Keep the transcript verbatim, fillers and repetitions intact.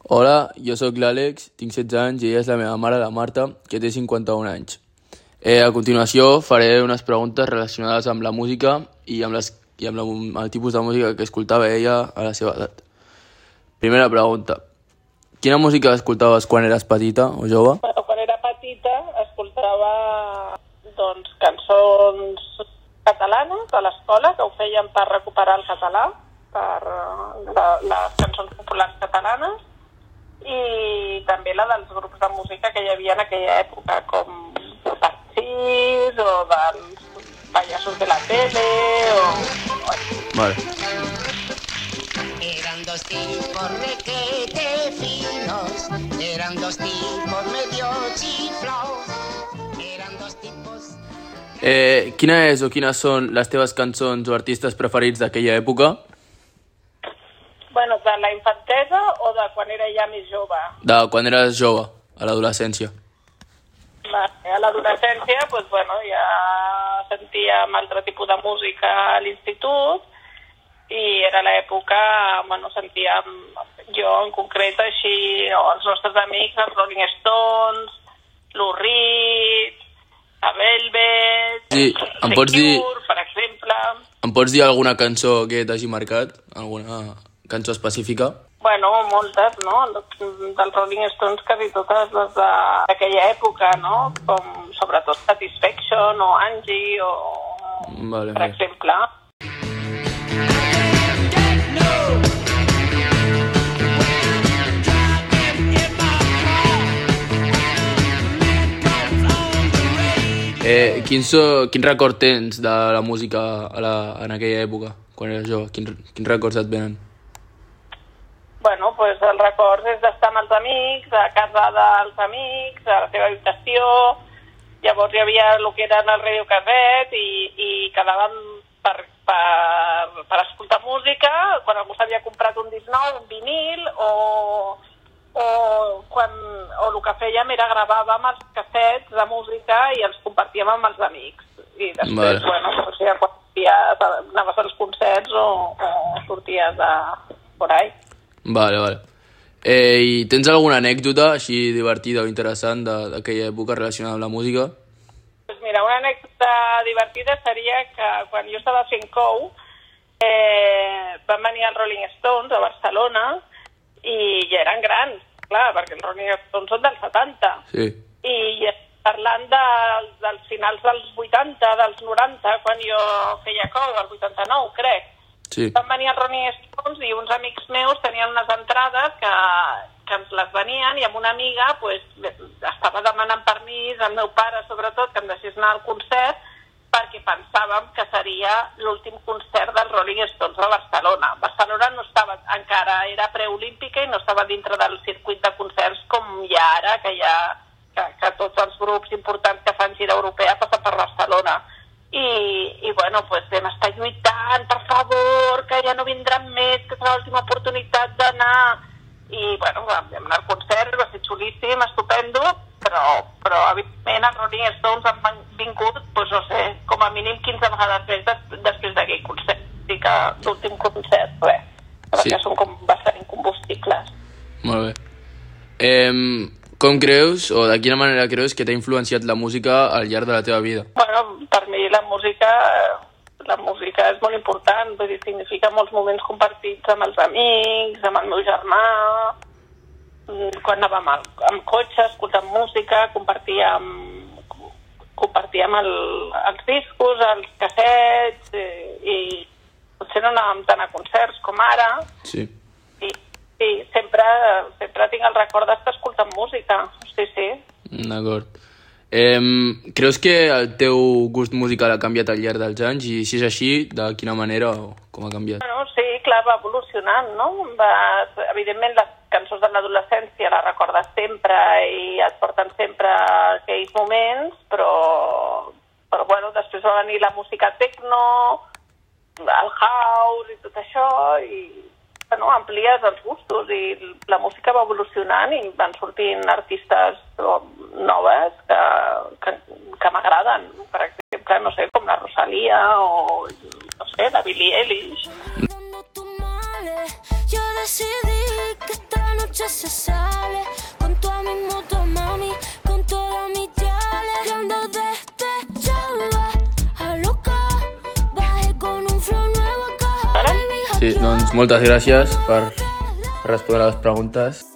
Hola, jo sóc l'Àlex, tinc setze anys i ella és la meva mare, la Marta, que té cinquanta-un anys. Eh, a continuació faré unes preguntes relacionades amb la música i amb, les, i amb, la, amb el tipus de música que escoltava ella a la seva edat. Primera pregunta. Quina música escoltaves quan eres petita o jove? Bueno, quan era petita escoltava doncs, cançons catalanes a l'escola, que ho feien per recuperar el català, per la, les cançons populars catalanes, i també la dels grups de música que hi havia en aquella època, com Taxis o dels pallassos de la tele o... Vale. Eran dos tipos requete finos, eran dos tipos medio chiflaos, eran dos tipos... Eh, quina és o quines són les teves cançons o artistes preferits d'aquella època? Bueno, de la infantesa o de quan era ja més jove? De quan eres jove, a l'adolescència. A l'adolescència, doncs, bueno, ja sentíem altre tipus de música a l'institut i era l'època, bueno, sentíem, jo en concret, així, o els nostres amics, els Rolling Stones, Lou Reed, a Velvet, Sí, em pots dir... Secure, per exemple. Em pots dir alguna cançó que t'hagi marcat? Alguna cançó específica? Bueno, moltes, no? Dels Rolling Stones, quasi totes les d'aquella època, no? Com sobretot Satisfaction o Angie o... Vale, per vale. exemple. Eh, quin, so, quin record tens de la música a la, en aquella època, quan eres jove? Quin, quins records et venen? Bueno, pues el record és d'estar amb els amics, a casa dels amics, a la seva habitació. Llavors hi havia el que era el radiocaset i, i quedàvem per, per, per escoltar música quan algú s'havia comprat un disc nou, un vinil, o, o, quan, o el que fèiem era gravàvem els casets de música i els compartíem amb els amics. I després, Vale. bueno, o sigui, quan anaves, anaves als concerts o, o sorties de, por ahí. Vale, vale. Eh, I tens alguna anècdota així divertida o interessant de- d'aquella època relacionada amb la música? Pues mira, una anècdota divertida seria que quan jo estava fent cou eh, van venir els Rolling Stones a Barcelona i ja eren grans, clar, perquè els Rolling Stones són dels setanta. Sí. I parlant de, dels finals dels vuitanta, dels noranta, quan jo feia cou, del vuitanta-nou, crec, Sí. van venir els Rolling Stones i uns amics meus tenien unes entrades que, que ens les venien i amb una amiga pues, estava demanant permís al meu pare, sobretot, que em deixés anar al concert perquè pensàvem que seria l'últim concert dels Rolling Stones a Barcelona. Barcelona no estava, encara era preolímpica i no estava dintre del circuit de concerts com hi ha ara, que, hi ha, que, que tots els grups importants que fan gira europea passen per Barcelona. I, i bueno, pues vam estar lluitant, per favor, que ja no vindran més, que serà l'última oportunitat d'anar. I bueno, vam anar al concert, va ser xulíssim, estupendo, però, però evidentment els Rolling Stones han vingut, pues, no sé, com a mínim quinze vegades més des, després d'aquell concert. Sí que l'últim concert, res, perquè Sí. són com bastant incombustibles. Molt bé. Eh, com creus, o de quina manera creus que t'ha influenciat la música al llarg de la teva vida? Bueno, per mi la música, la música és molt important, vull dir, significa molts moments compartits amb els amics, amb el meu germà, quan anàvem al, amb cotxe, escoltant música, compartíem, compartíem el, els discos, els cassets, i, i potser no anàvem tant a concerts com ara, Sí. i, i sempre, sempre tinc el record d'estar escoltant música, sí, sí. D'acord. Eh, creus que el teu gust musical ha canviat al llarg dels anys i si és així, de quina manera o com ha canviat? Bueno, sí, clar, va evolucionant, no? Va, evidentment, les cançons de l'adolescència les recordes sempre i et porten sempre a aquells moments, però, però bueno, després va venir la música techno, el house i tot això, i bueno, amplies els gustos i la música va evolucionant i van sortint artistes noves que, que, que m'agraden. Per exemple, no sé, com la Rosalía o, no sé, la Billie Eilish. Yo decidí que esta noche noche se sale con toda mi moto, mami, con toda mi chale. Que ando despechada, a loca, bajé con un flow nuevo acá. Sí, doncs moltes gràcies per respondre les preguntes.